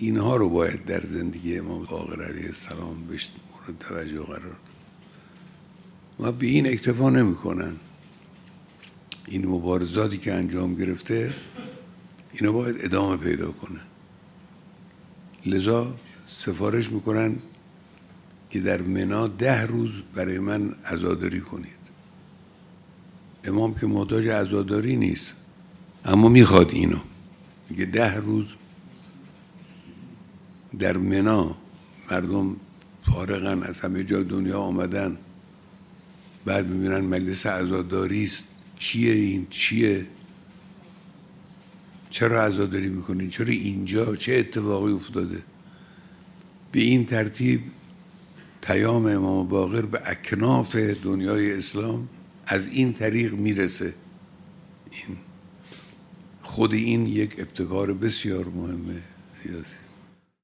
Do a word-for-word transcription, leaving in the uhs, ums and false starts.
اینها رو باید در زندگی امام باقر علیه السلام بهش مورد توجه قرار داد. ما به این اکتفا نمی کنن. این مبارزاتی که انجام گرفته اینا باید ادامه پیدا کنه. لذا سفارش میکنن که در منا ده روز برای من عزاداری کنید. امام که محتاج عزاداری نیست، اما میخواد اینو. میگه ده روز در منا مردم فارغن، از همه جای دنیا آمدن، بعد میبینن مجلس عزاداری است. کیه این؟ چیه؟ چرا عزاداری میکنین؟ چرا اینجا؟ چه اتفاقی افتاده؟ به این ترتیب پیام امام باقر به اکناف دنیای اسلام از این طریق میرسه. این خود این یک ابتکار بسیار مهمه سیاسی.